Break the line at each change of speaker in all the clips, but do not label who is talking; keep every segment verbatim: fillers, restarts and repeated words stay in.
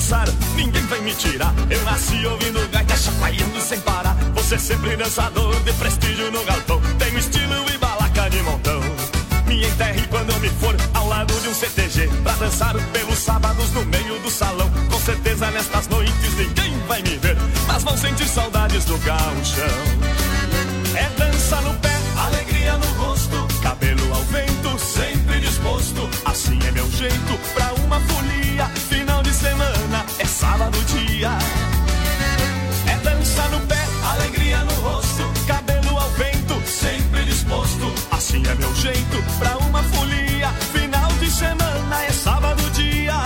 dançar, ninguém vai me tirar. Eu nasci ouvindo gaita chacoalhando sem parar. Você sempre dançador de prestígio no galpão. Tenho estilo e balaca de montão. Me enterre quando eu me for ao lado de um C T G, pra dançar pelos sábados no meio do salão. Com certeza nestas noites ninguém vai me ver, mas vão sentir saudades do gauchão. É dança no pé, alegria no rosto, cabelo ao vento, sempre disposto. Assim é meu jeito pra uma folia. Final de semana é sábado dia. É dança no pé, alegria no rosto, cabelo ao vento, sempre disposto. Assim é meu jeito pra uma folia. Final de semana é sábado dia.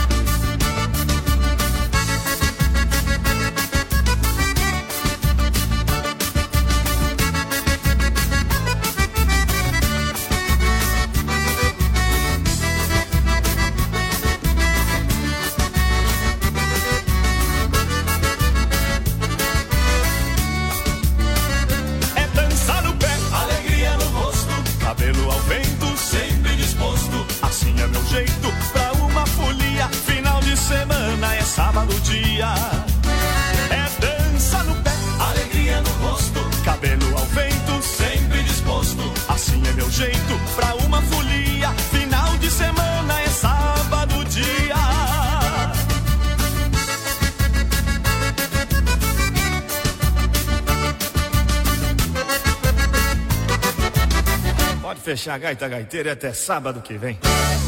Cabelo ao vento, sempre disposto. Assim é meu jeito pra uma folia. Final de semana é sábado dia. É dança no pé, alegria no rosto, cabelo ao vento, sempre disposto. Assim é meu jeito pra uma folia. Final de semana é sábado dia. Pode fechar a gaita gaiteira e até sábado que vem.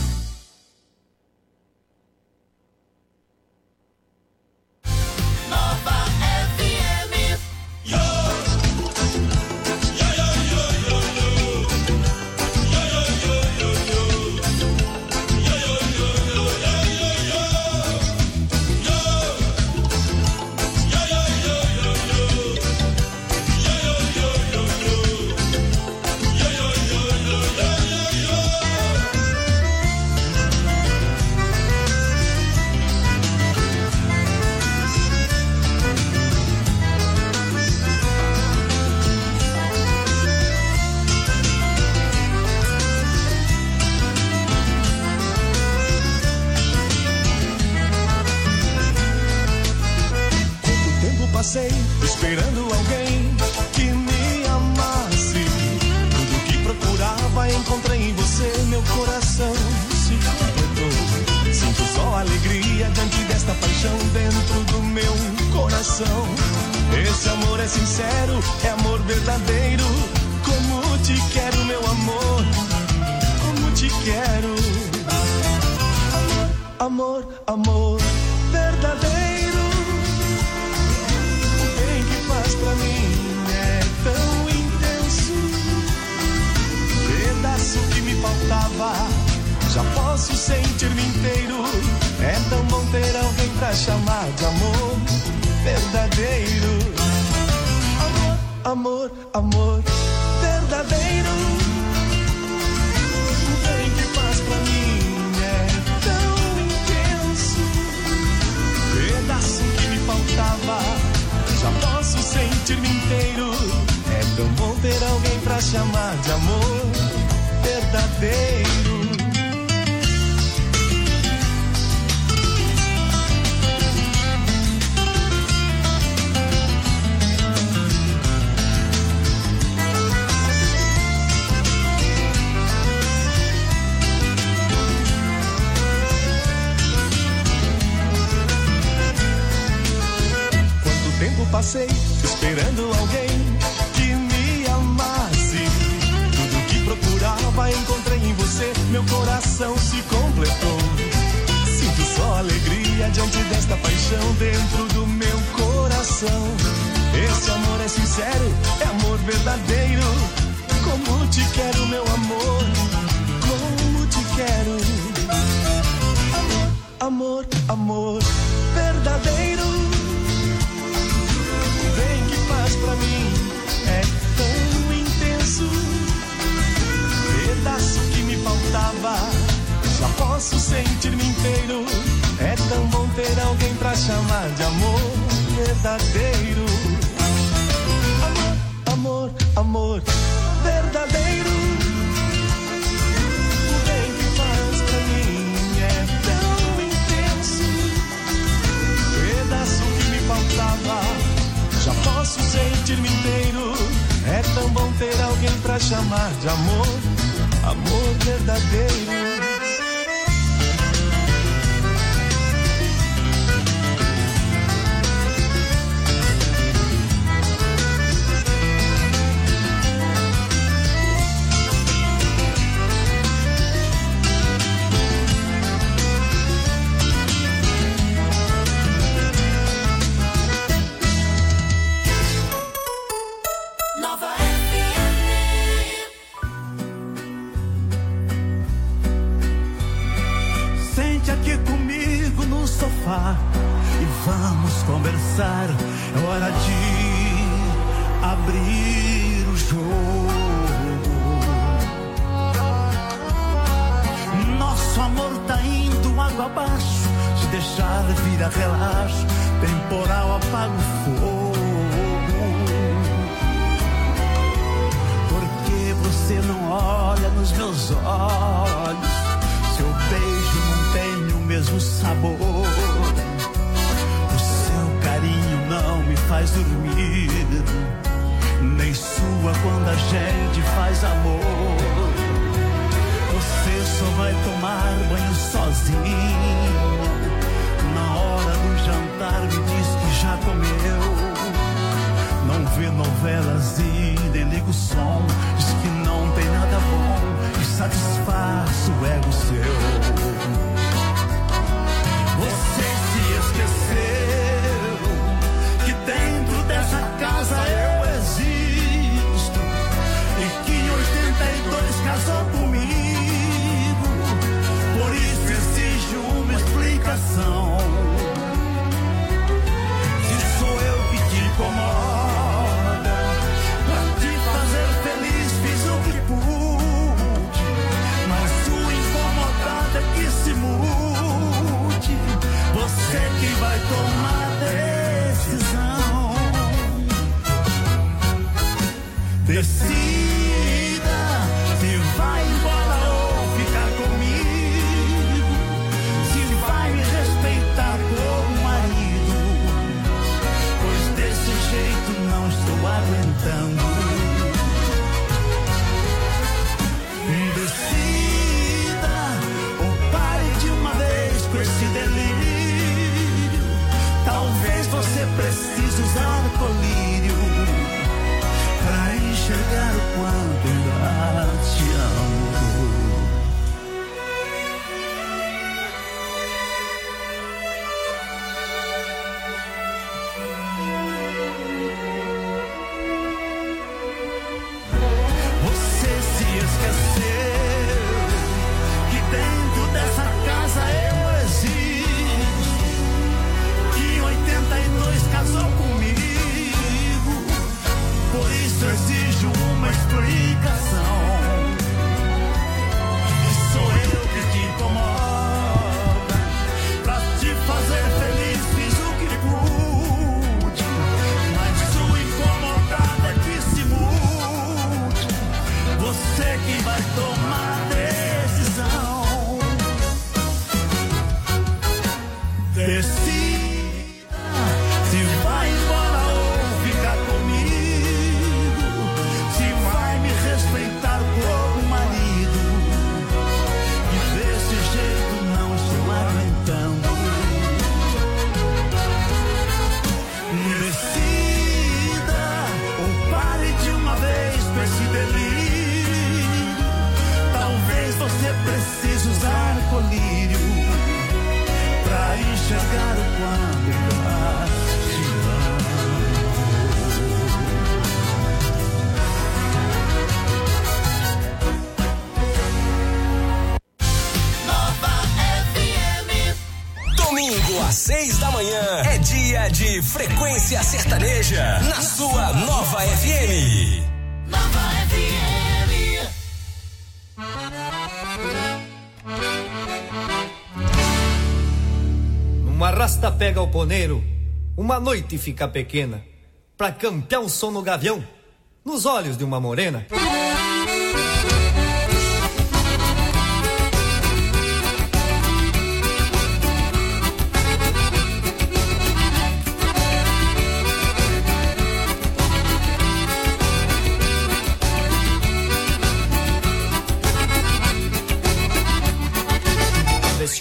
Esperando alguém que me amasse. Tudo que procurava encontrei em você. Meu coração se completou. Sinto só alegria diante desta paixão dentro do meu coração. Esse amor é sincero, é amor verdadeiro. Como te quero, meu amor, como te quero. Amor, amor, amor verdadeiro. Pra mim é tão intenso, pedaço que me faltava, já posso sentir-me inteiro. É tão bom ter alguém pra chamar de amor verdadeiro. Amor, amor, amor verdadeiro. O bem que faz pra mim é tão intenso, pedaço que me faltava, já posso sentir-me inteiro. É tão bom ter alguém pra chamar de amor verdadeiro. Passei esperando alguém que me amasse. Tudo que procurava encontrei em você. Meu coração se completou. Sinto só alegria diante desta paixão dentro do meu coração. Esse amor é sincero, é amor verdadeiro. Como te quero, meu amor, como te quero. Amor, amor, amor verdadeiro. Pra mim é tão intenso, pedaço que me faltava, já posso sentir-me inteiro. É tão bom ter alguém pra chamar de amor verdadeiro. Amor, amor, amor verdadeiro. O bem que faz pra mim é tão intenso, chamar de amor, amor verdadeiro.
E vamos conversar, é hora de abrir o jogo. Nosso amor tá indo água abaixo, se deixar vira relaxo, temporal apaga o fogo. Porque você não olha nos meus olhos, seu beijo não tem o mesmo sabor. O seu carinho não me faz dormir, nem sua quando a gente faz amor. Você só vai tomar banho sozinho, na hora do jantar me diz que já comeu. Não vê novelas e nem liga o som, diz que não tem nada bom e satisfaz o ego seu. Você se esqueceu que dentro dessa casa eu existo e que em oitenta e dois casou comigo. Por isso exijo uma explicação. Se sou eu que te incomoda, pra te fazer feliz fiz o que pude, mas o incomodado é que se mude. Você que vai tomar decisão. Decida se vai embora ou ficar comigo, se vai me respeitar como marido, pois desse jeito não estou aguentando. Decida ou pare de uma vez com esse delírio. Talvez você precise usar colírio pra enxergar o quanto ainda te amo. Você se esqueceu que dentro dessa casa eu existo, que em oitenta e dois casou comigo. Por isso exijo uma explicação. E sou eu que te incomoda, pra te fazer feliz fiz o que pude, mas o incomodado é que se mude. Você que vai tomar decisão. Decida se vai embora ou ficar comigo, se vai me respeitar como marido, e desse jeito não estou aguentando. Decida ou pare de uma vez com esse delírio. Talvez você precise usar colírio pra enxergar o quanto eu te amo.
Nova F M. Domingo às seis da manhã é dia de Frequência Sertaneja na sua Nova F M. Nova F M.
Uma rasta pega o poneiro, uma noite fica pequena, pra campear o som no gavião, nos olhos de uma morena.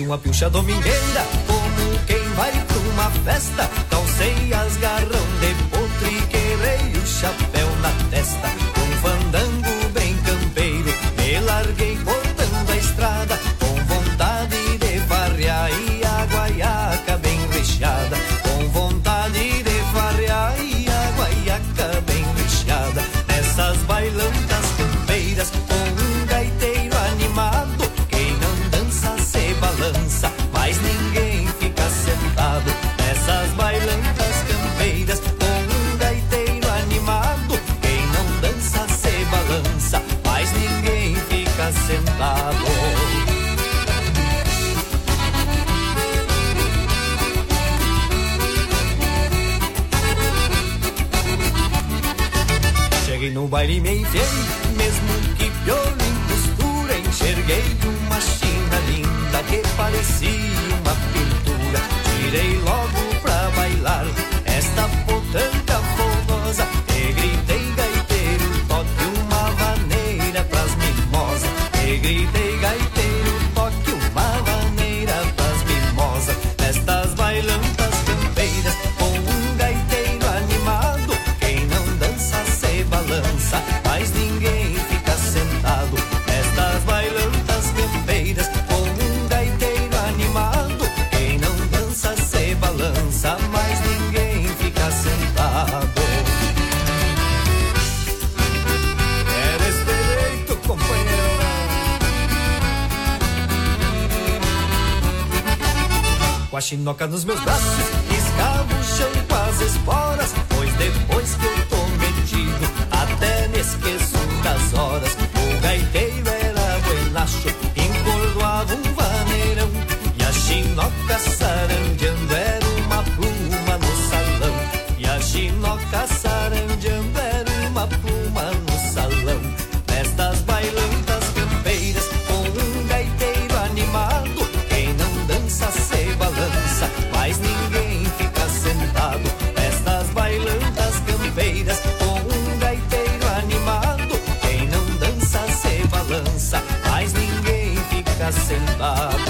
Vesti uma pilcha domingueira, como quem vai pra uma festa. Calcei as garrão de potro e queirei o chapéu na testa. Com fandango bem campeiro, me larguei cortando a estrada, com vontade de farrear e a guaiaca bem recheada. Com vontade de farrear e a guaiaca bem recheada. Nessas bailantas campeiras, com um gaiteiro animado, quem não dança se balança, mas ninguém fica sentado. Nessas bailantas campeiras, com um gaiteiro animado, quem não dança se balança, mas ninguém fica sentado. Cheguei no baile e me enfiei, mesmo que piolho em costura. Enxerguei uma china linda que parecia uma pintura. Tirei logo pra bailar esta potranca fogosa e gritei, gaiteiro, toque uma vaneira pras mimosas. E gritei, gaiteiro, toque uma vaneira pras mimosas. Nestas bailantas campeiras, com um gaiteiro animado, quem não dança se balança, mas ninguém fica sentado. Nestas bailantas campeiras, com um gaiteiro animado, quem não dança se balança, mas ninguém fica sentado. É desse jeito, companheiro. Com a chinoca nos meus braços, riscava o chão com as esporas, pois depois que eu tô metido, até me esqueço das horas. O gaiteiro era buenacho, encordoava um vaneirão, e a chinoca sarandeando era uma pluma no salão. E a chinoca sarandeando era uma pluma no salão. Nestas bailantas campeiras, com um gaiteiro animado, quem não dança se balança, mas ninguém fica sentado. Nestas bailantas campeiras, com um gaiteiro animado, quem não dança se balança, mas ninguém fica sentado.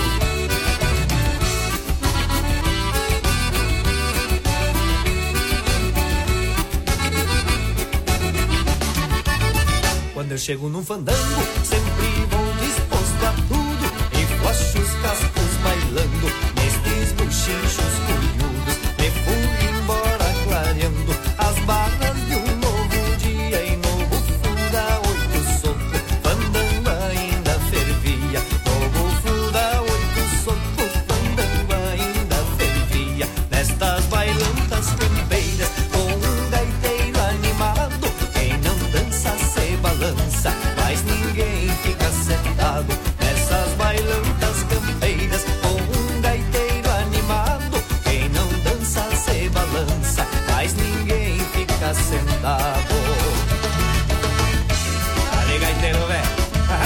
Quando eu chego num fandango, sempre vou disposto a tudo, e flocho os cascos bailando nestes buchinchos curiudos. Me fui embora clareando as barras de um novo dia, e no bufo da oito soco, fandango ainda fervia. No bufo da oito soco, fandango ainda fervia. Nestas bailantas campeiras, com um gaiteiro animado, quem não dança se balança, mas ninguém fica sentado. Nessas bailantas campeiras, com um gaiteiro animado, quem não dança se balança, mas ninguém fica sentado. Ali, gaiteiro, velho.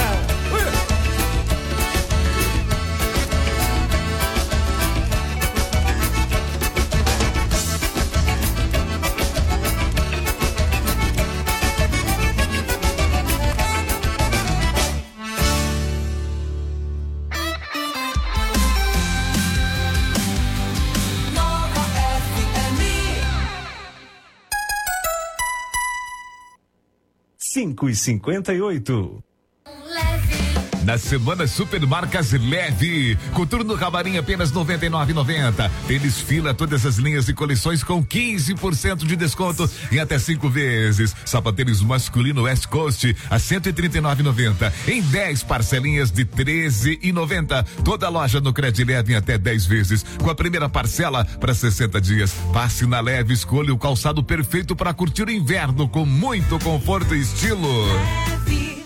cinco e cinquenta e oito.
Na semana Supermarcas Leve, coturno camarim apenas noventa e nove reais e noventa centavos. Tênis Fila, todas as linhas e coleções com quinze por cento de desconto em até cinco vezes. Sapatênis masculino West Coast a cento e trinta e nove reais e noventa centavos em dez parcelinhas de treze reais e noventa centavos. Toda loja no Cred Leve em até dez vezes, com a primeira parcela para sessenta dias. Passe na Leve, escolha o calçado perfeito para curtir o inverno com muito conforto e estilo. Leve.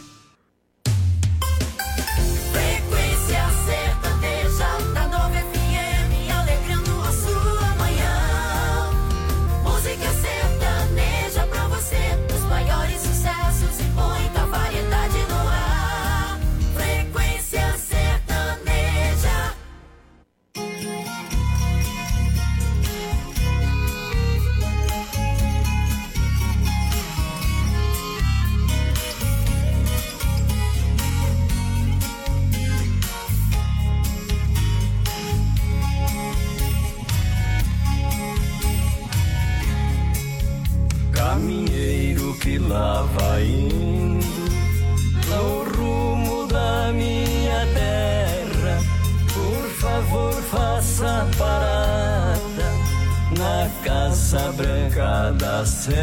Casa Branca da Serra.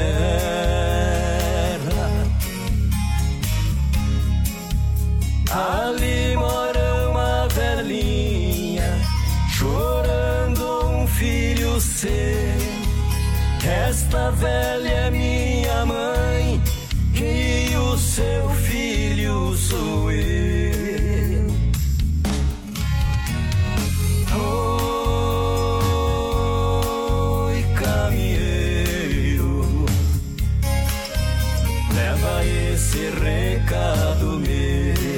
Ali mora uma velhinha, chorando um filho seu. Esta velha é minha mãe e o seu filho sou eu. Oi, caminheiro, leva esse recado meu.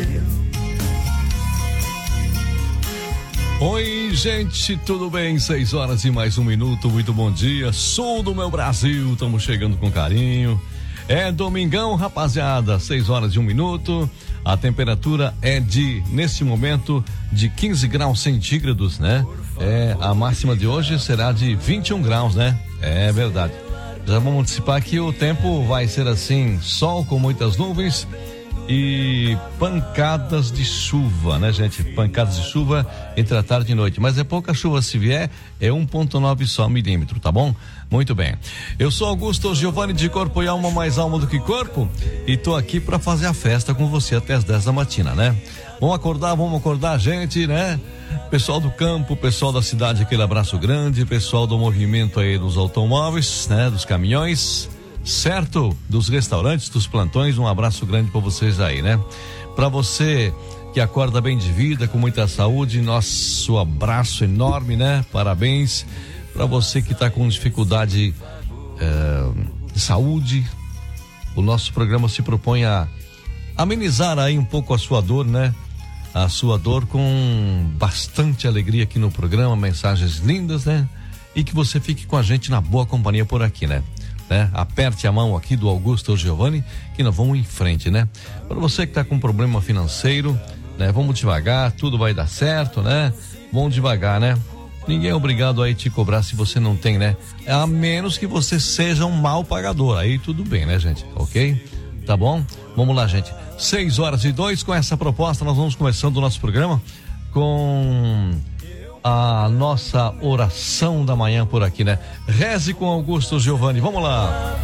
Oi, gente, tudo bem? Seis horas e mais um minuto, muito bom dia. Sul do meu Brasil, estamos chegando com carinho. É domingão, rapaziada, seis horas e um minuto. A temperatura é de, nesse momento, de quinze graus centígrados, né? É, a máxima de hoje será de vinte e um graus, né? É verdade. Já vamos antecipar que o tempo vai ser assim, sol com muitas nuvens e pancadas de chuva, né, gente? Pancadas de chuva entre a tarde e noite, mas é pouca chuva, se vier é um ponto nove só milímetro, tá bom? Muito bem. Eu sou Augusto Giovanni, de corpo e alma, mais alma do que corpo, e tô aqui para fazer a festa com você até as dez da matina, né? Vamos acordar, vamos acordar, gente, né? Pessoal do campo, pessoal da cidade, aquele abraço grande, pessoal do movimento aí dos automóveis, né? Dos caminhões, certo? Dos restaurantes, dos plantões, um abraço grande para vocês aí, né? Para você que acorda bem de vida, com muita saúde, nosso abraço enorme, né? Parabéns. Para você que está com dificuldade é, de saúde, o nosso programa se propõe a amenizar aí um pouco a sua dor, né? A sua dor com bastante alegria aqui no programa, mensagens lindas, né? E que você fique com a gente na boa companhia por aqui, né? Né? Aperte a mão aqui do Augusto Giovanni, que nós vamos em frente, né? Para você que está com problema financeiro, né? Vamos devagar, tudo vai dar certo, né? Vamos devagar, né? Ninguém é obrigado a te cobrar se você não tem, né? A menos que você seja um mau pagador, aí tudo bem, né, gente? Ok? Tá bom? Vamos lá, gente. Seis horas e dois, com essa proposta nós vamos começando o nosso programa com a nossa oração da manhã por aqui, né? Reze com Augusto Giovanni, vamos lá.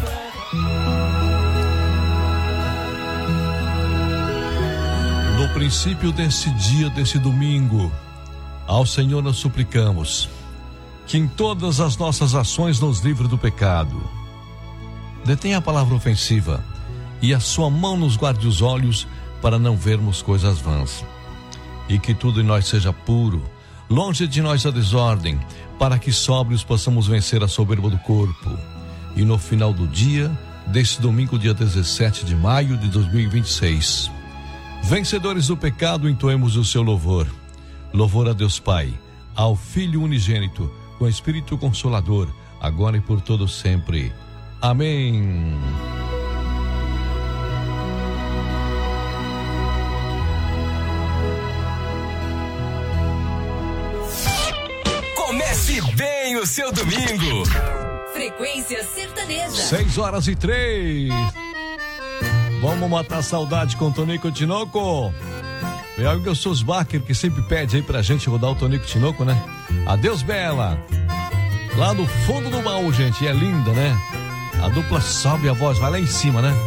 No princípio desse dia, desse domingo, ao Senhor nós suplicamos que em todas as nossas ações nos livre do pecado. Detenha a palavra ofensiva e a sua mão nos guarde os olhos para não vermos coisas vãs. E que tudo em nós seja puro, longe de nós a desordem, para que sóbrios possamos vencer a soberba do corpo. E no final do dia, deste domingo, dia dezessete de maio de dois mil e vinte e seis, vencedores do pecado, entoemos o seu louvor. Louvor a Deus Pai, ao Filho unigênito, com Espírito Consolador, agora e por todo sempre. Amém.
Comece bem o seu domingo.
Frequência Sertaneja.
Seis horas e três. Vamos matar a saudade com Tonico Tinoco. É o Wilson Bacher que sempre pede aí pra gente rodar o Tonico Tinoco, né? Adeus, Bela. Lá no fundo do baú, gente, é linda, né? A dupla sobe a voz, vai lá em cima, né?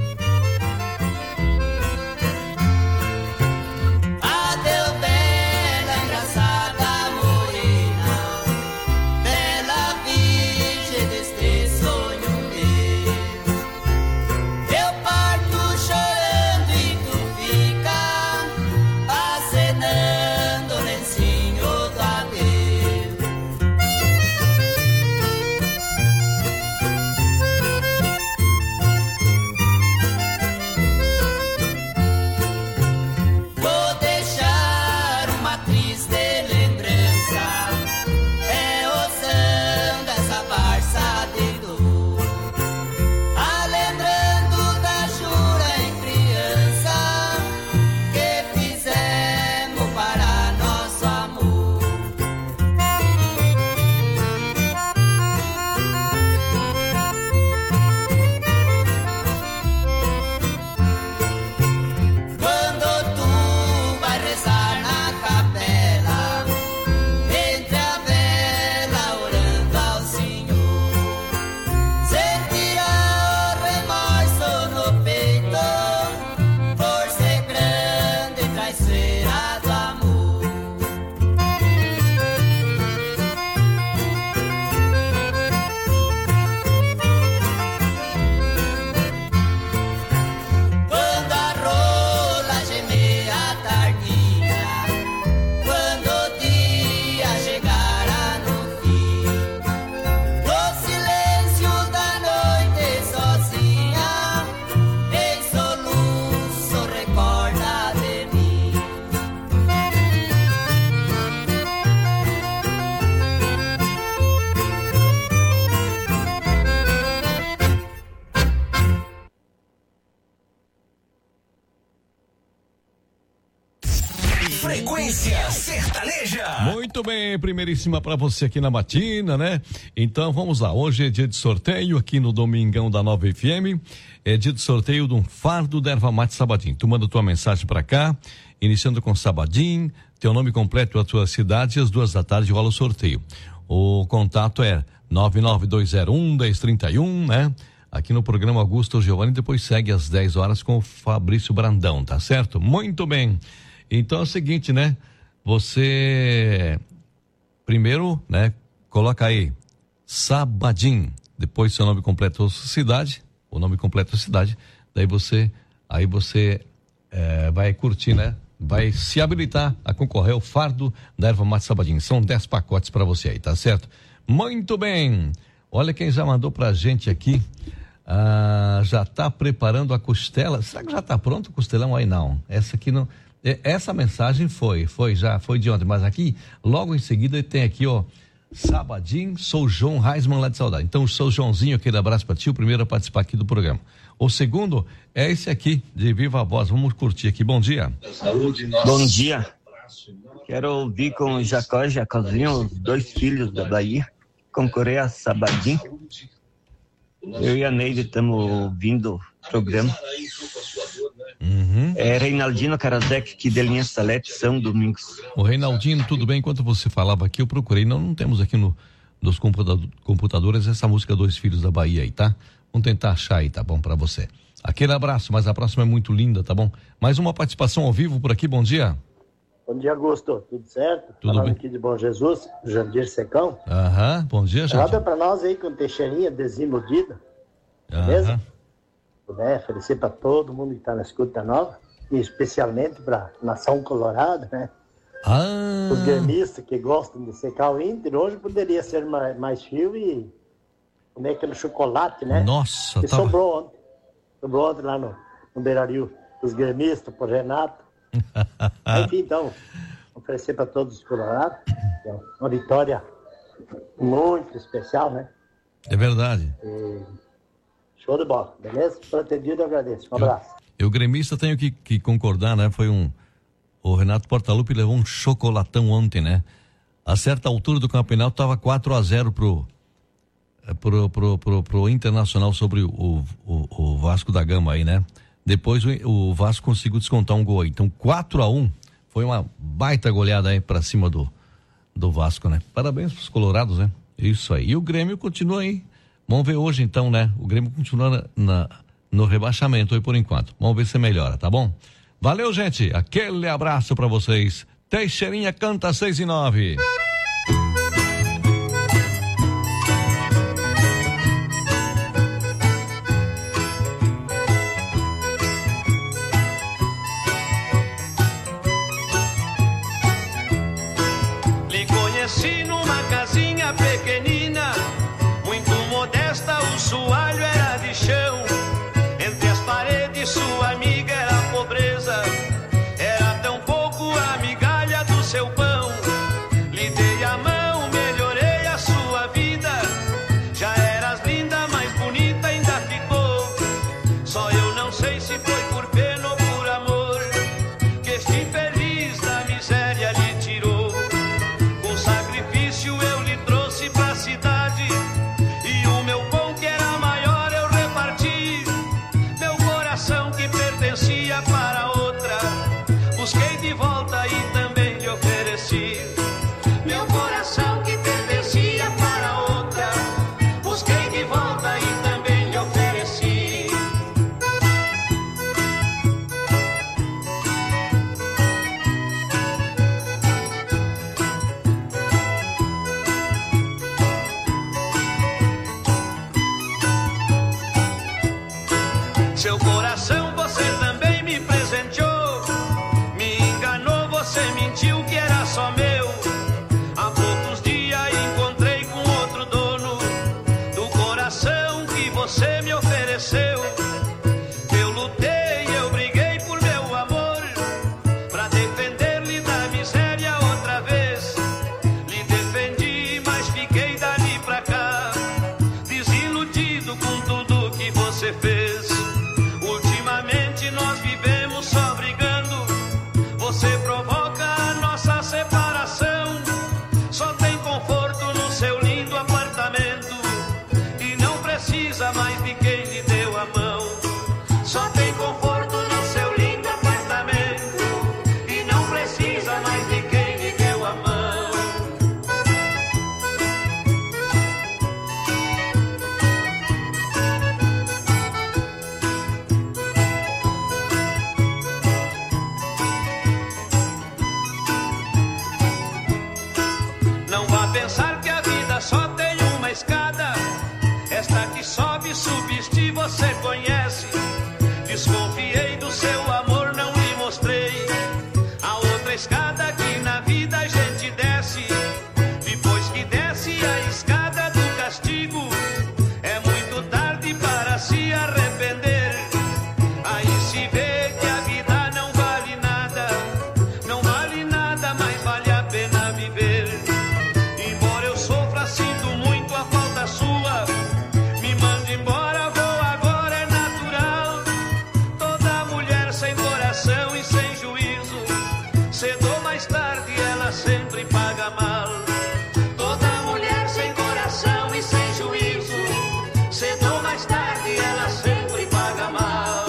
Frequência Sertaneja.
Muito bem, primeiríssima para você aqui na matina, né? Então vamos lá, hoje é dia de sorteio aqui no Domingão da Nova F M. É dia de sorteio de um fardo da erva mate Sabadim. Tu manda tua mensagem para cá, iniciando com Sabadim, teu nome completo, a tua cidade, e às duas da tarde rola o sorteio. O contato é nove nove dois zero um, um zero três um, né? Aqui no programa Augusto Giovanni, depois segue às dez horas com o Fabrício Brandão, tá certo? Muito bem. Então é o seguinte, né? Você primeiro, né? Coloca aí Sabadim, depois seu nome completo, a sua cidade, o nome completo da cidade, daí você, aí você é, vai curtir, né? Vai se habilitar a concorrer ao fardo da erva mate Sabadim. São dez pacotes para você aí, tá certo? Muito bem. Olha quem já mandou pra gente aqui. Ah, já tá preparando a costela. Será que já tá pronto o costelão aí? Não. Essa aqui não. Essa mensagem foi, foi já, foi de ontem, mas aqui, logo em seguida, tem aqui, ó, Sabadim, sou João Reisman lá de Saudade. Então, sou Joãozinho, aquele abraço pra ti, o primeiro a participar aqui do programa. O segundo é esse aqui, de Viva Voz. Vamos curtir aqui. Bom dia.
Bom dia. Quero ouvir com o Jacó e Jacozinho, os dois filhos da Bahia, concorrer a Sabadim. Eu e a Neide estamos ouvindo o programa.
Uhum.
É Reinaldino Karasek, que de Linha Salete, São Domingos.
O Reinaldinho, tudo bem? Enquanto você falava aqui, eu procurei. Não, não temos aqui no, nos computadores essa música Dois Filhos da Bahia aí, tá? Vamos tentar achar aí, tá bom, pra você. Aquele abraço, mas a próxima é muito linda, tá bom? Mais uma participação ao vivo por aqui, bom dia.
Bom dia, Augusto. Tudo certo?
Tudo
Falando
bem.
aqui de Bom Jesus, Jandir Secão.
Aham, bom dia, Jandir.
Roda pra nós aí com Teixeirinha desiludida. Beleza? Puder oferecer pra todo mundo que tá na escuta nova, e especialmente pra Nação Colorada, né?
Ah.
Os gremistas que gostam de secar o Inter, hoje poderia ser mais, mais frio e comer aquele chocolate, né?
Nossa,
que
tava...
sobrou ontem. Sobrou ontem lá no, no Beira-Rio. Os gremistas, por Renato. Enfim, então, oferecer para todos os colorados, é uma vitória muito especial, né?
É verdade.
E show de bola, beleza? Por atendido, eu agradeço. Um abraço.
Eu, eu gremista, tenho que, que concordar, né? Foi um... O Renato Portaluppi levou um chocolatão ontem, né? A certa altura do campeonato tava quatro a zero pro, pro, pro, pro, pro Internacional sobre o, o, o Vasco da Gama aí, né? Depois o, o Vasco conseguiu descontar um gol aí. Então quatro a um foi uma baita goleada aí pra cima do, do Vasco, né? Parabéns pros colorados, né? Isso aí. E o Grêmio continua aí. Vamos ver hoje então, né? O Grêmio continua na, na, no rebaixamento aí por enquanto. Vamos ver se melhora, tá bom? Valeu, gente. Aquele abraço pra vocês. Teixeirinha canta seis e nove.
Lhe conheci numa casinha pequenina, muito modesta, o soalho era de chão. Entre as paredes sua amiga era pobreza, era tão pouco a migalha do seu pão. Lhe dei a mão, melhorei a sua vida, já eras linda, mais bonita ainda ficou. Só eu não sei se foi por pena ou por amor, que este infeliz da miséria lhe tirou. Com sacrifício eu lhe trouxe pra cidade, e o meu pão que era maior eu reparti. Meu coração que pertencia para outra, busquei de volta e também lhe ofereci. Meu coração que pertencia para outra, busquei de volta e também lhe ofereci. Seu coração você também me presenteou, me enganou, você mentiu que era só meu. Há poucos dias encontrei com outro dono do coração que você me ofereceu. Eu lutei, eu briguei por meu amor, pra defender-lhe da miséria outra vez. Lhe defendi, mas fiquei dali pra cá, desiludido com tudo que você fez. Ultimamente nós vivemos só brigando, você provoca mais tarde ela sempre paga mal. Toda mulher sem coração e sem juízo, cedo ou mais tarde ela sempre paga mal.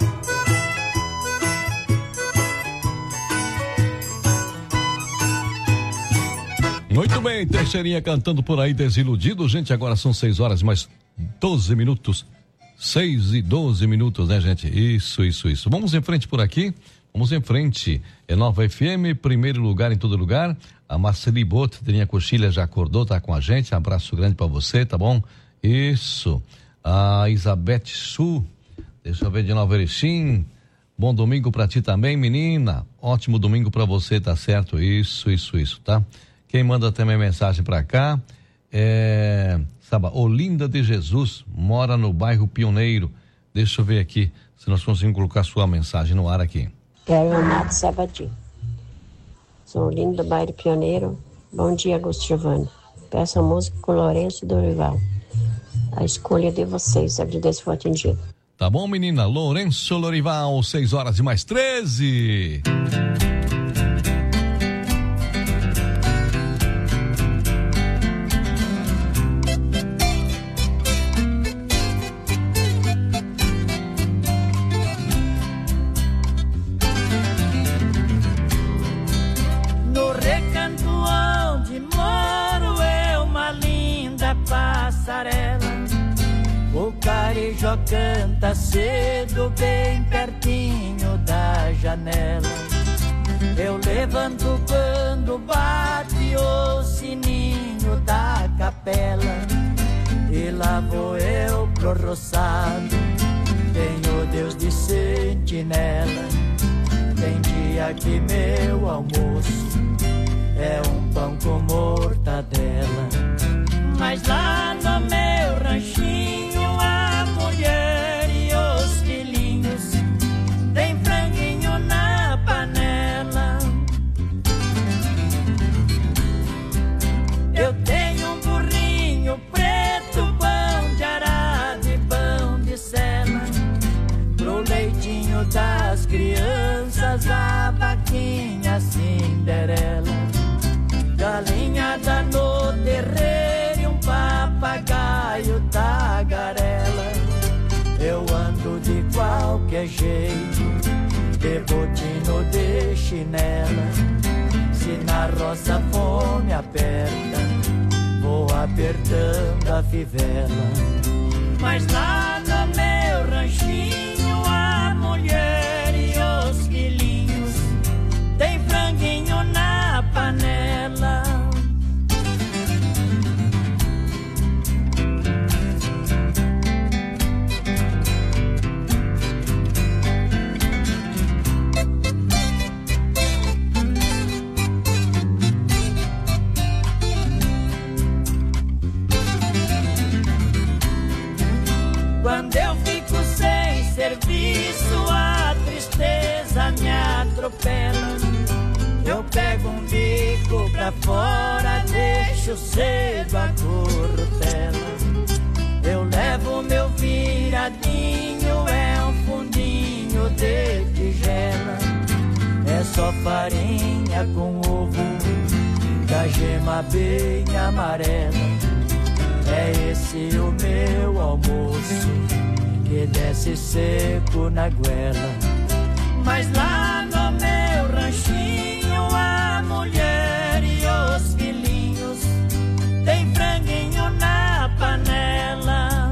Muito bem, Teixeirinha cantando por aí, Desiludido. Gente, agora são seis horas mais doze minutos. seis e doze minutos, né, gente? Isso, isso, isso. Vamos em frente por aqui. Vamos em frente. É Nova F M, primeiro lugar em todo lugar. A Marceli Boto, Trinha Coxilha, já acordou, tá com a gente. Abraço grande pra você, tá bom? Isso. A Isabete Su, deixa eu ver, de Nova Erechim. Bom domingo pra ti também, menina. Ótimo domingo pra você, tá certo? Isso, isso, isso, tá? Quem manda também mensagem pra cá é, sabe, Olinda de Jesus, mora no bairro Pioneiro. Deixa eu ver aqui se nós conseguimos colocar sua mensagem no ar aqui.
Quero Renato Sabatinho. Sou Olinda do bairro Pioneiro. Bom dia, Augusto Giovanni. Peço a música com Lourenço Dorival. A escolha de vocês, sabe de Deus se for atendido.
Tá bom, menina? Lourenço Lorival, seis horas e mais treze.
Carijó canta cedo, bem pertinho da janela. Eu levanto quando bate o sininho da capela. E lá vou eu pro roçado, tenho Deus de sentinela. Tem dia que meu almoço é um pão com mortadela. Mas lá no meu ranchinho a mulher e os filhinhos tem franguinho na panela. Eu tenho um burrinho preto, pão de arado e pão de sela. Pro leitinho das crianças a vaquinha Cinderela. Galinhada no terreiro e um papagaio tagarela. Eu ando de qualquer jeito, de botino de chinela. Se na roça a fome aperta, vou apertando a fivela. Mas lá no meu ranchinho a mulher e os filhinhos tem franguinho na panela. Quando eu fico sem serviço, a tristeza me atropela. Eu pego um bico pra fora, deixo cedo a corrutela. Eu levo meu viradinho, é um fundinho de tigela. É só farinha com ovo, da gema bem amarela. É esse o meu almoço, que desce seco na goela. Mas lá no meu ranchinho a mulher e os filhinhos tem franguinho na panela.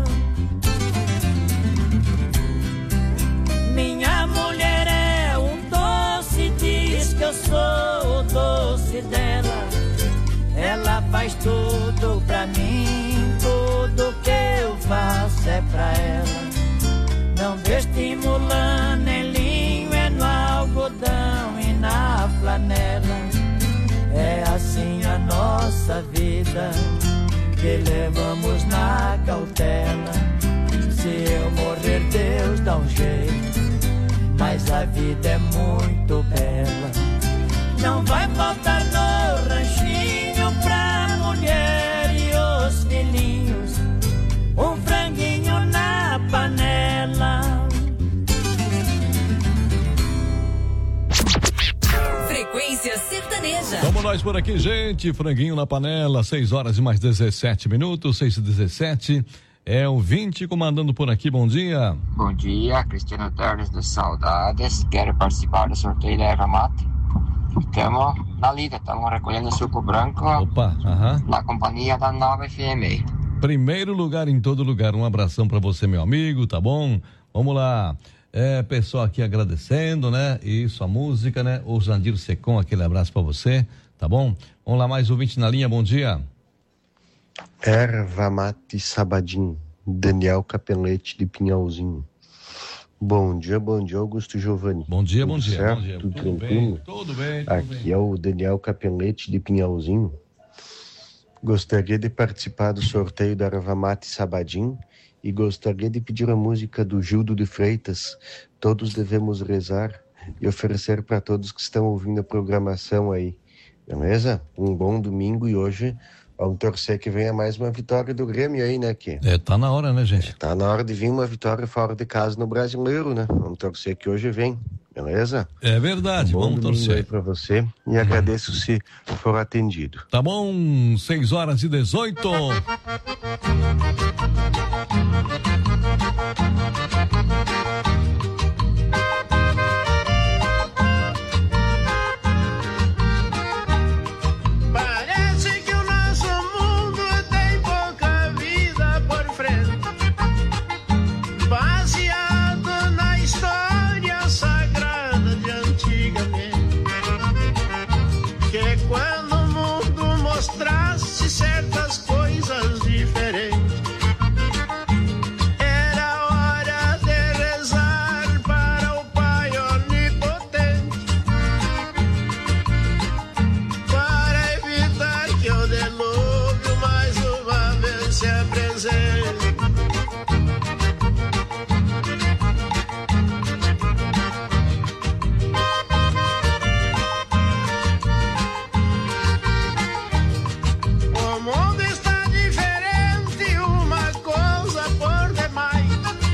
Minha mulher é um doce, diz que eu sou o doce dela. Ela faz tudo pra mim, tudo que eu faço é pra ela. Não destimula nem linho, é no algodão e na flanela. É assim a nossa vida, que levamos na cautela. Se eu morrer, Deus dá um jeito, mas a vida é muito bela. Não vai faltar no ranchinho pra mulher e os filhinhos um franguinho na panela.
Frequência Sertaneja. sertaneja.
Vamos nós por aqui, gente. Franguinho na panela, seis horas e mais dezessete minutos, seis e dezessete. É o vinte comandando por aqui, bom dia.
Bom dia, Cristiano Terres dos Saudades. Quero participar do sorteio da Erva Mate. Estamos na lida, estamos recolhendo suco branco.
Opa, aham.
Na companhia da Nova F M.
Primeiro lugar em todo lugar. Um abração pra você, meu amigo, tá bom? Vamos lá. É, pessoal aqui agradecendo, né? Isso, a música, né? O Jandir Secom, aquele abraço pra você, tá bom? Vamos lá, mais ouvinte na linha, bom dia.
Erva Mate Sabadim, Daniel Capelete de Pinhalzinho. Bom dia, bom dia, Augusto Giovanni.
Bom dia,
tudo
bom dia,
certo?
bom dia.
Tudo,
Tudo
tranquilo?
bem, tudo bem, tudo
Aqui
bem.
é o Daniel Capelete de Pinhalzinho. Gostaria de participar do sorteio da Erva Mate Sabadim e gostaria de pedir a música do Gildo de Freitas, Todos Devemos Rezar, e oferecer para todos que estão ouvindo a programação aí. Beleza? Um bom domingo e hoje vamos torcer que venha mais uma vitória do Grêmio aí, né, que
É, tá na hora, né, gente?
É, tá na hora de vir uma vitória fora de casa no Brasileiro, né? Vamos torcer que hoje vem, beleza?
É verdade,
um bom
vamos
domingo
torcer.
aí pra você e agradeço se for atendido.
Tá bom, seis horas e dezoito.
Parece que o nosso mundo tem pouca vida por frente, baseado na história sagrada de antigamente, que quando o mundo mostrasse certas coisas diferentes, era hora de rezar para o Pai Onipotente, para evitar que o dilúvio mais uma vez se apresente. O mundo está diferente, uma coisa por demais.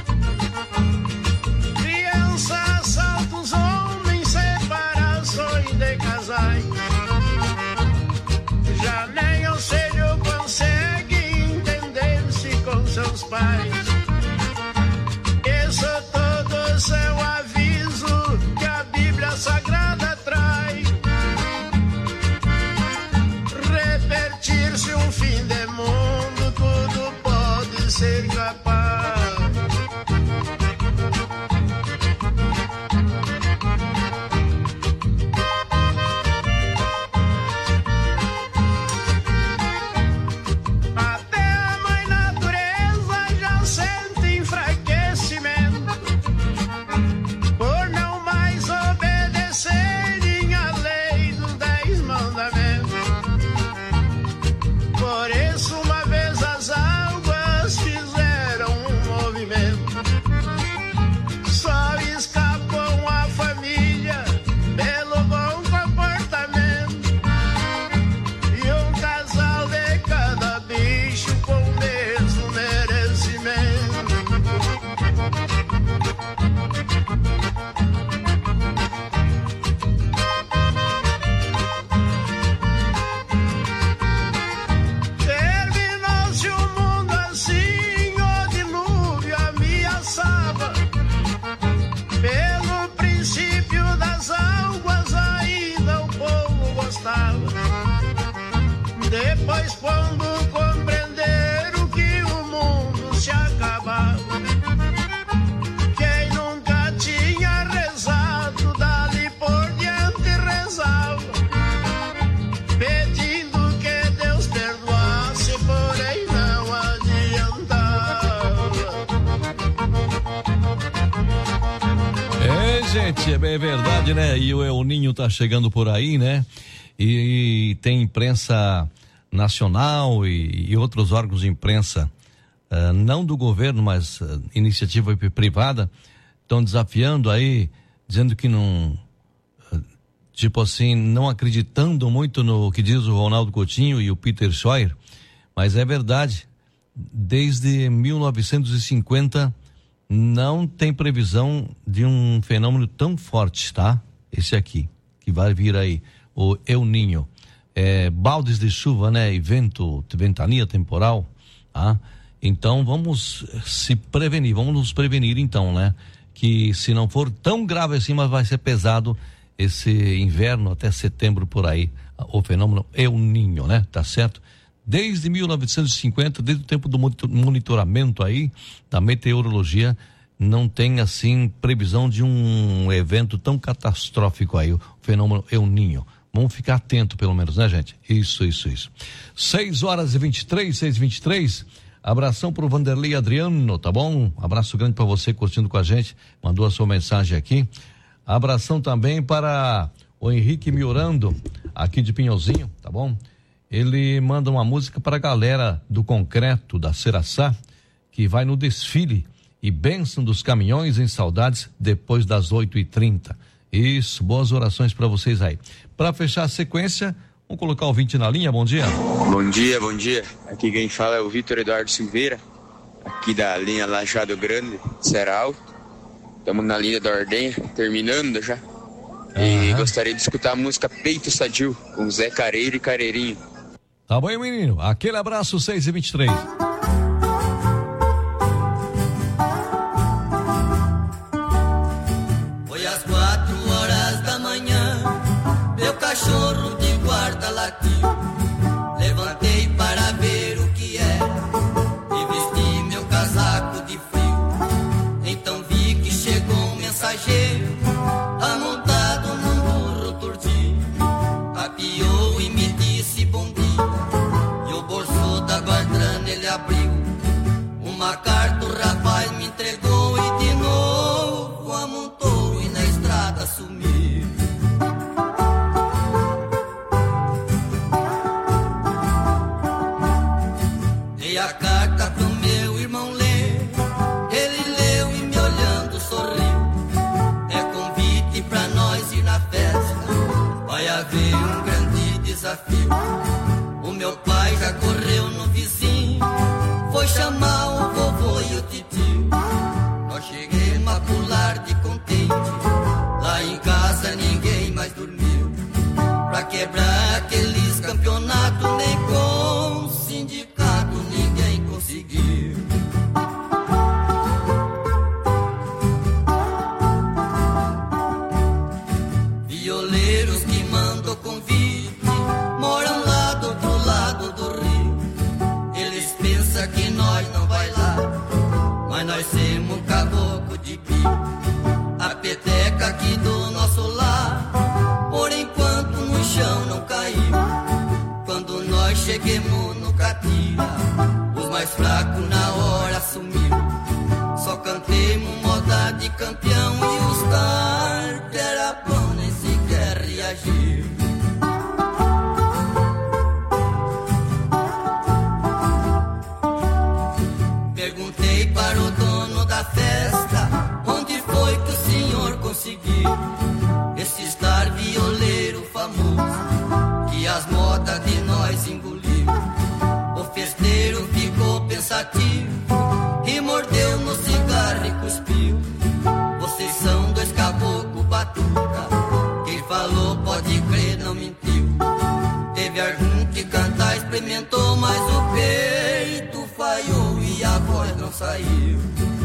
Criança assalta os homens, separações de casais. Já nem o filho consegue entender-se com seus pais. Isso tudo é um aviso que a Bíblia Sagrada traz. Repetir-se um fim de mundo, tudo pode ser capaz. Até a mãe natureza já sente enfraquecimento por não mais obedecerem à lei dos dez mandamentos. Por isso uma vez as águas fizeram um movimento. Só escapam a família pelo bom comportamento, e um casal de cada bicho com o mesmo merecimento. Terminou-se o mundo assim, o dilúvio ameaçava. Pelo princípio das águas ainda o povo gostava. Depois, quando compreenderam que o mundo se acabava, quem nunca tinha rezado, dali por diante rezava, pedindo que Deus perdoasse, porém não adiantava.
É, gente, é bem verdade, né? E o El Ninho tá chegando por aí, né? E, e tem imprensa nacional e, e outros órgãos de imprensa, uh, não do governo, mas uh, iniciativa privada, estão desafiando aí, dizendo que não, uh, tipo assim, não acreditando muito no que diz o Ronaldo Coutinho e o Peter Scheuer, mas é verdade, desde mil novecentos e cinquenta não tem previsão de um fenômeno tão forte, tá? Esse aqui, que vai vir aí. o El Ninho. É, baldes de chuva, né? E vento, ventania temporal, tá? Então vamos se prevenir, vamos nos prevenir então, né? Que se não for tão grave assim, mas vai ser pesado esse inverno até setembro por aí, o fenômeno El Ninho, né? Tá certo? Desde mil novecentos e cinquenta, desde o tempo do monitoramento aí da meteorologia, não tem assim previsão de um evento tão catastrófico aí, o fenômeno El Ninho. Vamos ficar atento pelo menos, né, gente? Isso, isso, isso. seis horas e vinte e três, seis e vinte e três. Abração pro Vanderlei Adriano, tá bom? Abraço grande para você curtindo com a gente, mandou a sua mensagem aqui. Abração também para o Henrique Miorando, aqui de Pinholzinho, tá bom? Ele manda uma música para a galera do Concreto, da Ceraçá, que vai no desfile e bênção dos caminhões em saudades depois das oito e trinta. Isso, boas orações para vocês aí. Para fechar a sequência, vamos colocar o ouvinte na linha, bom dia.
Bom dia, bom dia. Aqui quem fala é o Vitor Eduardo Silveira, aqui da linha Lajeado Grande, Serra Alta. Estamos na linha da Ordenha, terminando já. E uhum. Gostaria de escutar a música Peito Sadio, com Zé Careiro e Careirinho.
Tá bom, menino? Aquele abraço, seis e vinte e três.
Foi às quatro horas da manhã, meu cachorro de guarda latiu. Levantei para ver o que era e vesti meu casaco de frio. Então vi que chegou um mensageiro, amontado num burro turdinho. Apiou e me disse bom dia, e o bolso da guardrana ele abriu. Uma carta o rapaz me entregou e de novo amontou e na estrada sumiu. Dei a carta pro meu irmão ler, ele leu e me olhando sorriu. É convite pra nós ir na festa, vai haver um grande desafio. O meu pai já correu no vizinho, foi chamar o vovô e o titio. Nós chegamos a pular de contente, lá em casa ninguém mais dormiu. Pra quebrar aqueles campeonatos, nem com sindicato ninguém conseguiu. Violeiros que mandam convite moram lá do outro lado do rio. Eles pensam que nós não vai lá, mas nós temos um caboclo de pio. A peteca aqui do nosso lar, por enquanto no chão não caiu. Quando nós chegamos no catira, os mais fracos na hora sumiu. Só cantemos moda de campeão e os carteirapão nem sequer reagiu. Perguntei para o dono da festa, onde foi que o senhor conseguiu esse estar violeiro famoso, que as modas de nós engoliu. O festeiro ficou pensativo e mordeu no cigarro e cuspiu. Vocês são dois caboclos batuta, quem falou pode crer não mentiu. Teve algum que cantar experimentou, mas o peito falhou e a voz não saiu.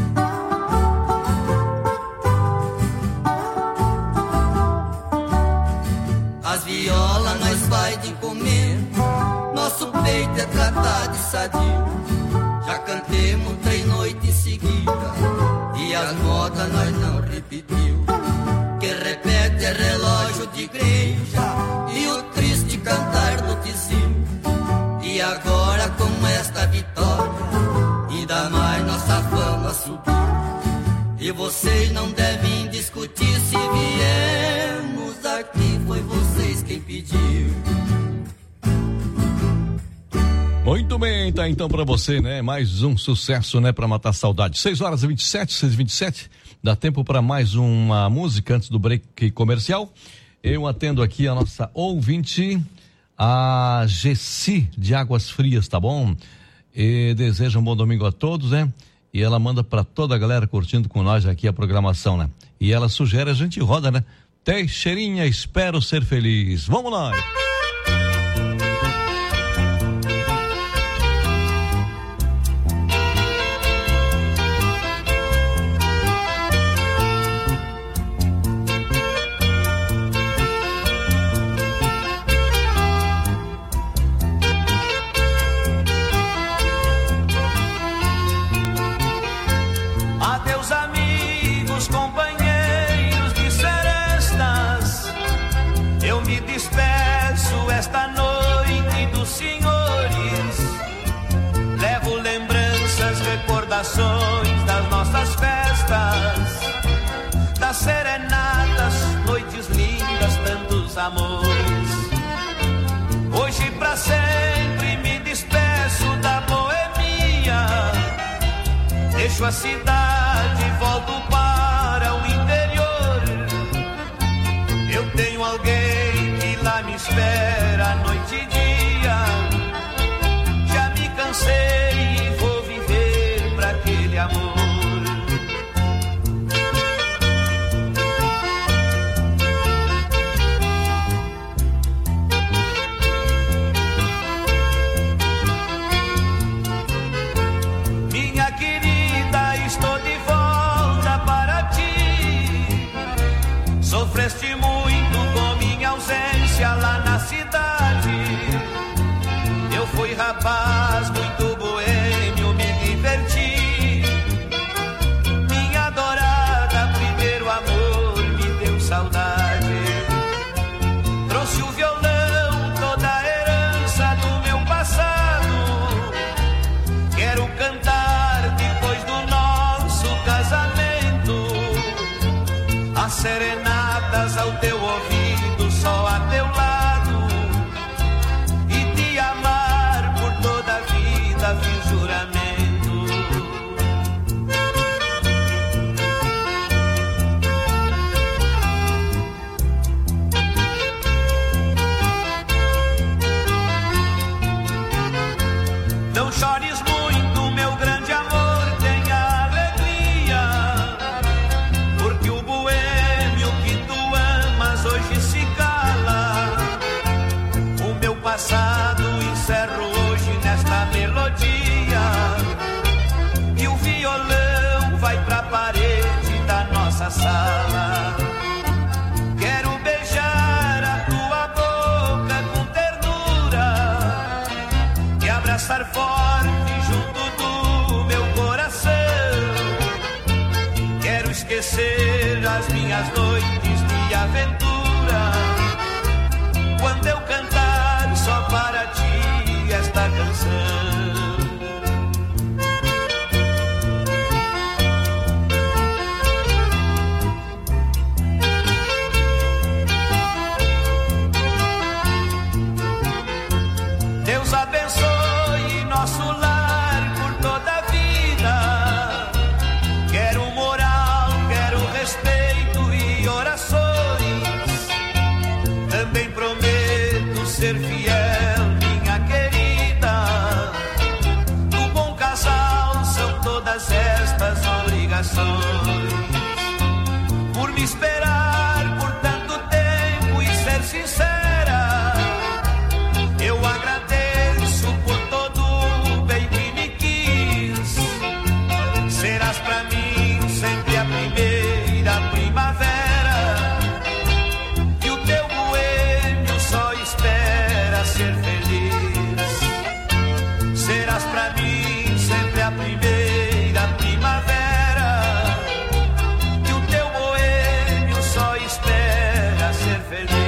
As violas nós vai de encomenda, nosso peito é tratado de sadio. Já cantemos três noites em seguida e as modas nós não repetiu. Quem repete é relógio de igreja e o triste cantar do vizinho. E agora com esta vitória, ainda mais nossa fama subiu. E vocês não devem discutir se viemos aqui, foi vocês quem pediu.
Muito bem, tá então pra você, né? Mais um sucesso, né? Pra matar saudade. seis horas e vinte e sete, seis e vinte e sete. Dá tempo pra mais uma música antes do break comercial. Eu atendo aqui a nossa ouvinte, a Gessi de Águas Frias, tá bom? E deseja um bom domingo a todos, né? E ela manda pra toda a galera curtindo com nós aqui a programação, né? E ela sugere a gente roda, né? Teixeirinha, espero ser feliz. Vamos lá.
Adeus, amigos, companheiros de serestas. Eu me despeço esta noite dos senhores. Levo lembranças, recordações das nossas festas, das serenatas, noites lindas, tantos amores. Hoje pra sempre me despeço da boemia. Deixo a cidade e volto para o interior. Eu tenho alguém que lá me espera noite e dia. Já me cansei e vou viver pra aquele amor. Minha querida, estou de volta para ti. Sofreste muito com minha ausência lá na cidade. Eu fui rapaz muito boêmio, me diverti. Minha adorada, primeiro amor, me deu saudade. Trouxe o violão, toda a herança do meu passado. Quero cantar depois do nosso casamento as serenatas ao teu ouvido, só a teu lado, e te amar por toda a vida, fiz juramento. Não chores muito, meu grande amor, tenha alegria, porque o boêmio que tu amas hoje se cala. O meu passado encerro hoje nesta melodia, e o violão vai pra parede da nossa sala. Quero beijar a tua boca com ternura e abraçar forte junto do meu coração. Quero esquecer as minhas noites de aventura, quando eu cantar só para ti esta canção. Deus abençoe nosso lar por toda a vida. Quero moral, quero respeito e orações. Também prometo ser fiel, minha querida. Do bom casal são todas estas obrigações. Por me esperar por tanto tempo e ser sincera, eu agradeço por todo o bem que me quis. Serás pra mim sempre a primeira primavera, e o teu boêmio só espera ser feliz. Serás pra mim sempre a primeira primavera, e o teu boêmio só espera ser feliz.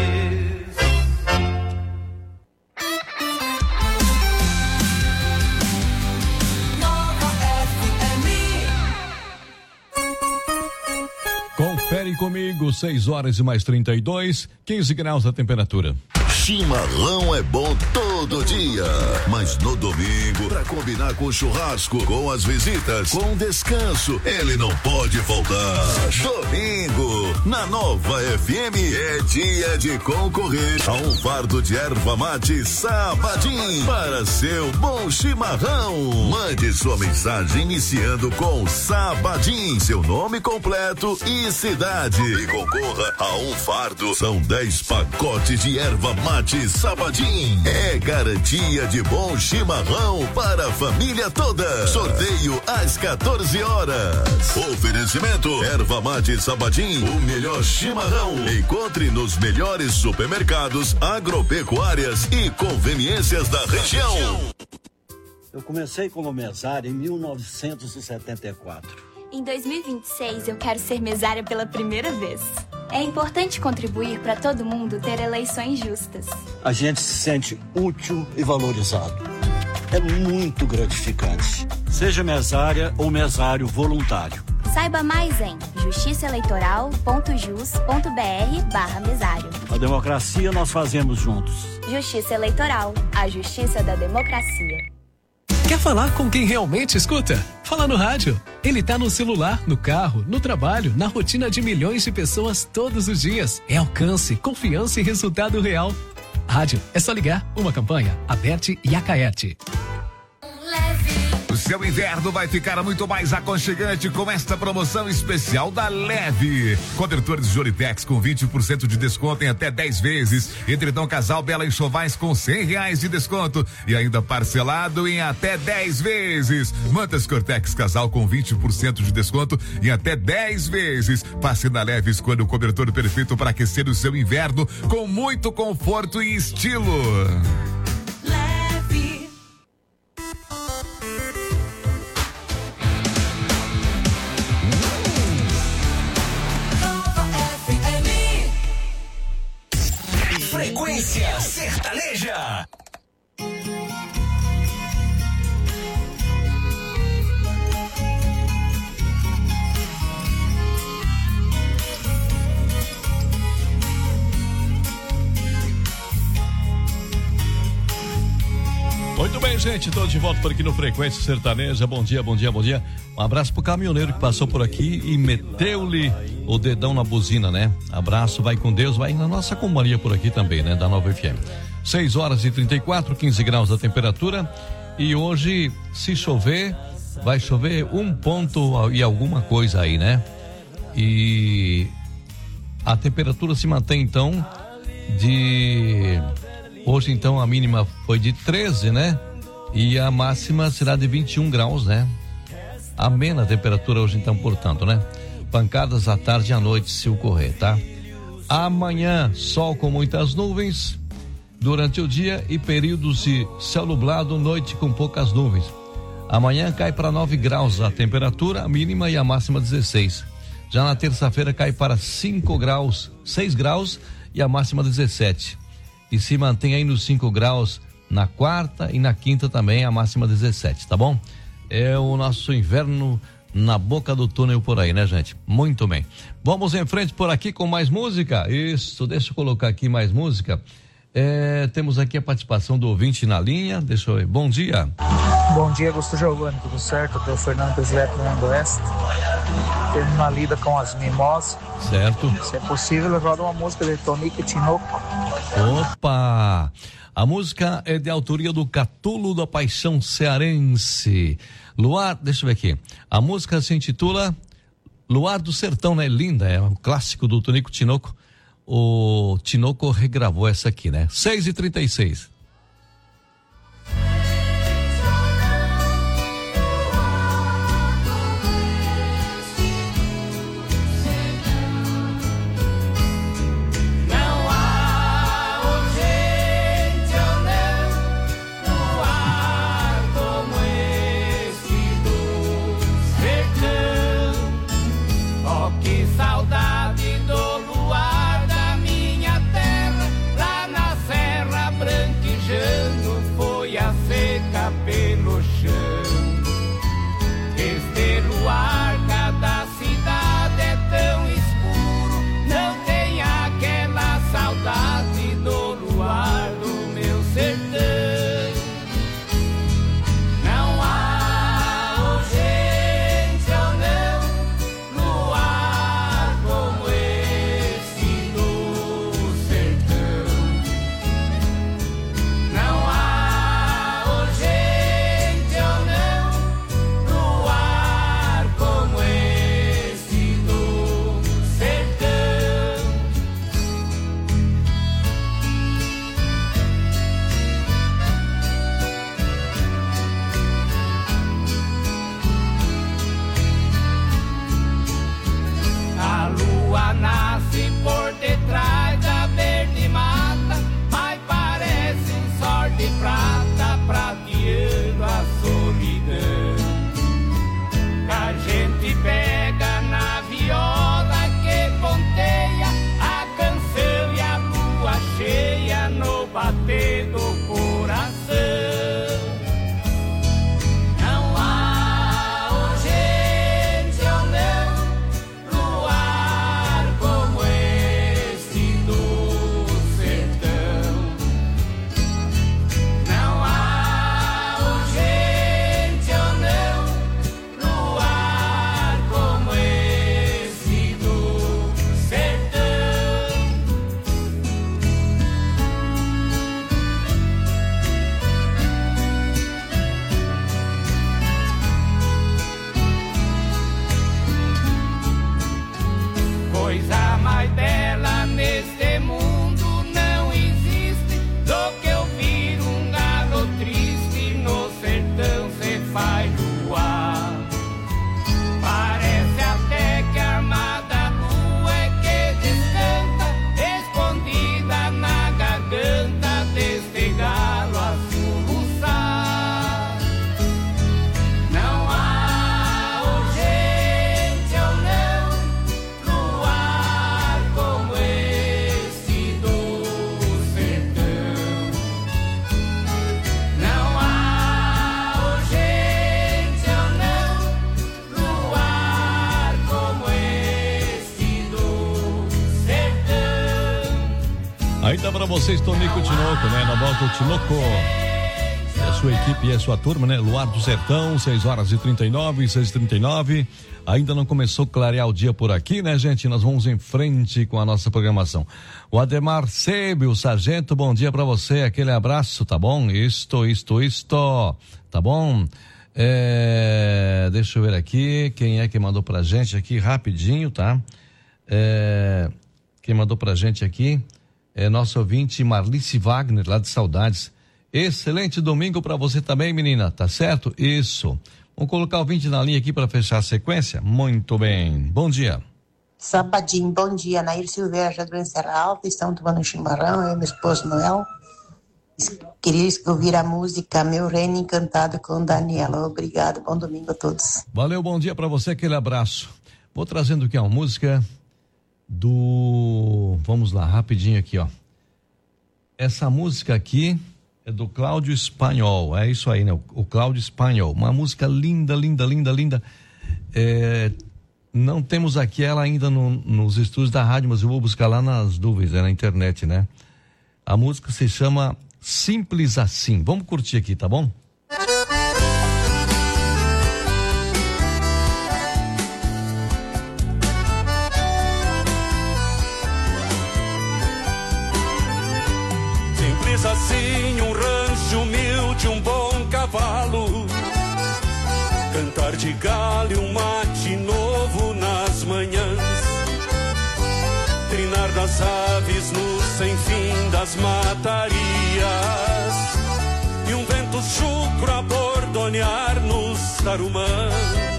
Confere comigo, seis horas e mais trinta e dois, quinze graus a temperatura.
chimarrão é bom todo dia, mas no domingo, pra combinar com churrasco, com as visitas, com descanso, ele não pode faltar. Domingo, na Nova F M, é dia de concorrer a um fardo de erva mate Sabadim para seu bom chimarrão. Mande sua mensagem iniciando com Sabadim, seu nome completo e cidade, e concorra a um fardo. São dez pacotes de erva mate Sabadim. É garantia de bom chimarrão para a família toda. Sorteio às quatorze horas. Oferecimento erva mate Sabadim, o melhor chimarrão. Encontre nos melhores supermercados, agropecuárias e conveniências da região.
Eu comecei como mesário em mil novecentos e setenta e quatro.
Em dois mil e vinte e seis, eu quero ser mesária pela primeira vez. É importante contribuir para todo mundo ter eleições justas.
A gente se sente útil e valorizado. É muito gratificante. Seja mesária ou mesário voluntário.
Saiba mais em justiçaeleitoral.jus.br barra mesário.
A democracia nós fazemos juntos.
Justiça Eleitoral, a justiça da democracia.
Quer falar com quem realmente escuta? Fala no rádio. Ele tá no celular, no carro, no trabalho, na rotina de milhões de pessoas todos os dias. É alcance, confiança e resultado real. Rádio, é só ligar. Uma campanha, Aberte e Acaerte.
O seu inverno vai ficar muito mais aconchegante com esta promoção especial da Leve. Cobertores Joritex com vinte por cento de desconto em até dez vezes. Edredom Casal Bela Enxovais com cem reais de desconto e ainda parcelado em até dez vezes. Mantas Cortex Casal com vinte por cento de desconto em até dez vezes. Passe na Leve e escolha o cobertor perfeito para aquecer o seu inverno com muito conforto e estilo.
Frequência Sertaneja.
Muito bem, gente, todos de volta por aqui no Frequência Sertaneja. Bom dia, bom dia, bom dia. Um abraço pro caminhoneiro que passou por aqui e meteu-lhe o dedão na buzina, né? Abraço, vai com Deus, vai na nossa companhia por aqui também, né? Da Nova F M. seis horas e trinta e quatro, quinze graus a temperatura. E hoje, se chover, vai chover um ponto e alguma coisa aí, né? E a temperatura se mantém, então, de... Hoje, então, a mínima foi de treze, né? E a máxima será de vinte e um graus, né? Amena a temperatura hoje, então, portanto, né? Pancadas à tarde e à noite, se ocorrer, tá? Amanhã, sol com muitas nuvens durante o dia e períodos de céu nublado, noite com poucas nuvens. Amanhã cai para nove graus a temperatura, a mínima e a máxima dezesseis. Já na terça-feira cai para cinco graus, seis graus e a máxima dezessete. E se mantém aí nos cinco graus na quarta e na quinta também, a máxima dezessete, tá bom? É o nosso inverno na boca do túnel por aí, né, gente? Muito bem. Vamos em frente por aqui com mais música. Isso, deixa eu colocar aqui mais música. É, temos aqui a participação do ouvinte na linha. Deixa eu ver. Bom dia.
Bom dia, Augusto Giovanni, tudo certo? Aqui é o Fernando Presleto do Mundo Oeste. Tendo uma lida com as mimosas.
Certo.
Se é possível, roda uma música de Tonico e Tinoco.
Opa! A música é de autoria do Catulo da Paixão Cearense. Luar, deixa eu ver aqui. A música se intitula Luar do Sertão, né? Linda, é um clássico do Tonico Tinoco. O Tinoco regravou essa aqui, né? seis e trinta e seis.
Saudade do luar da minha terra, lá na Serra Branca e
de prata prateando a solidão. A gente pega na viola que ponteia a canção e a lua cheia no bater do coração. Não há urgente ou não luar como esse do sertão. Não há urgente ou não luar como esse do sertão. Coisa mais bela neste mundo não existe do que ouvir um galo triste no sertão se faz luar. Parece até que a amada lua é que descanta, escondida na garganta deste galo a soluçar. Não há urgente ou não luar como esse do sertão. Não há urgente ou não luar como esse do sertão.
Aí dá pra vocês, Tonico Tinoco, né? Na volta do Tinoco. É a sua equipe e a sua turma, né? Luar do Sertão, seis horas e trinta e nove, seis e trinta e nove. Ainda não começou a clarear o dia por aqui, né, gente? Nós vamos em frente com a nossa programação. O Ademar Sebe, o sargento, bom dia pra você, aquele abraço, tá bom? Isto, isto, isto, tá bom? É, deixa eu ver aqui, quem é que mandou pra gente aqui, rapidinho, tá? É, quem mandou pra gente aqui é nosso ouvinte Marlice Wagner, lá de Saudades. Excelente domingo pra você também, menina, tá certo? Isso. Vamos colocar o ouvinte na linha aqui para fechar a sequência? Muito bem. Bom dia.
Sabadinho, bom dia. Nair Silveira, já do Serra Alta, estamos tomando um chimarrão, eu e meu esposo Noel. Queria ouvir a música Meu Reino Encantado com Daniela. Obrigado, bom domingo a todos.
Valeu, bom dia para você, aquele abraço. Vou trazendo aqui uma música do... Vamos lá, rapidinho aqui, ó. Essa música aqui é do Cláudio Espanhol, é isso aí, né? O, o Cláudio Espanhol, uma música linda, linda, linda, linda. É, não temos aqui ela ainda no, nos estúdios da rádio, mas eu vou buscar lá nas nuvens, né? Na internet, né? A música se chama Simples Assim. Vamos curtir aqui, tá bom?
Simples assim, um rancho humilde, um bom cavalo, cantar de galho, um mate novo nas manhãs, trinar das aves no sem fim das matarias, e um vento chucro a bordonear nos tarumãs.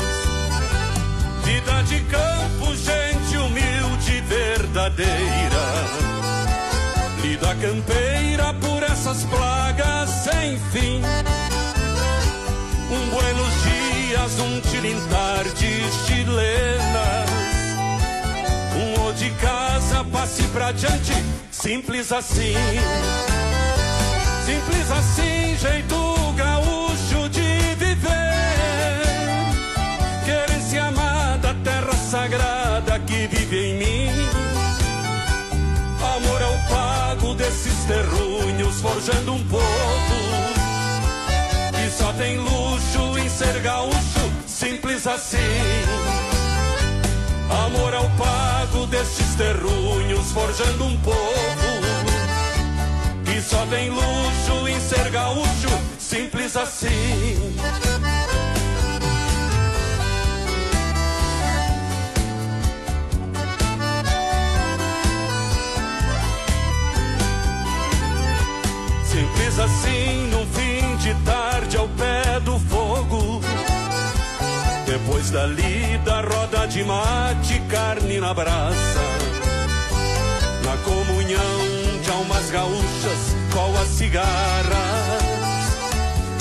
Vida de campo, gente humilde, verdadeira, lida campeira por essas plagas sem fim. Um buenos dias, um tilintar de chilenas, um ou de casa, passe pra diante, simples assim. Simples assim, jeito gaúcho de viver, querência amada, terra sagrada que vive em mim. Amor ao pago desses terrunhos, forjando um povo que só tem luxo em ser gaúcho, simples assim. Amor ao pago destes terrunhos, forjando um povo que só tem luxo em ser gaúcho, simples assim. Simples assim, num fim de tarde ao pé do fogo, depois da lida, roda de mate, carne na brasa, na comunhão de almas gaúchas, qual a cigarra,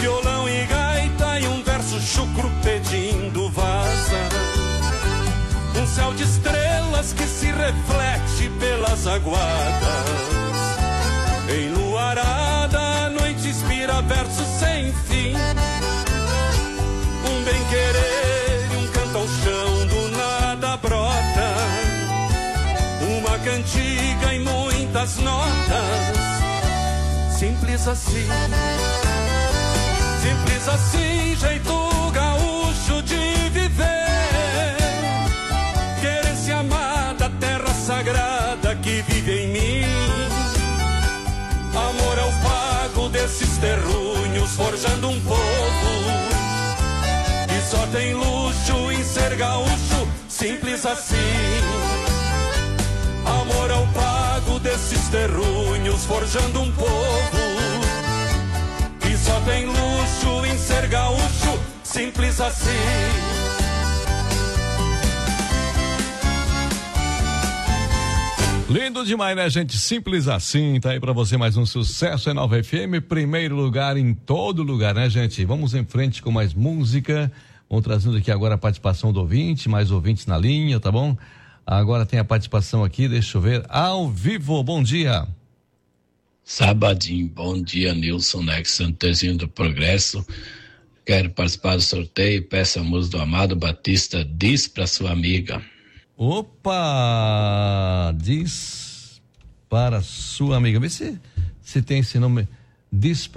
violão e gaita e um verso chucro pedindo vaza. Um céu de estrelas que se reflete pelas aguadas. Enluarada, a noite inspira versos sem fim. Um bem-querer e um canto ao chão do nada brota. Uma cantiga e muitas notas. Simples assim, simples assim, jeito gaúcho de viver. Querer-se amar da terra sagrada que vive em mim. Amor ao pago desses terrunhos, forjando um povo que só tem luxo em ser gaúcho, simples assim. Amor ao pago desses terrunhos, forjando um povo que só tem luxo em ser gaúcho, simples assim.
Lindo demais, né, gente? Simples assim. Tá aí pra você mais um sucesso é Nova F M, primeiro lugar em todo lugar, né, gente? Vamos em frente com mais música. Vamos trazendo aqui agora a participação do ouvinte, mais ouvintes na linha, tá bom? Agora tem a participação aqui, deixa eu ver, ao vivo, bom dia.
Sabadinho, bom dia, Nilson Nex Santezinho do Progresso. Quero participar do sorteio, peço a música do Amado Batista, diz pra sua amiga.
Opa, diz para sua amiga, vê se, se tem esse nome, diz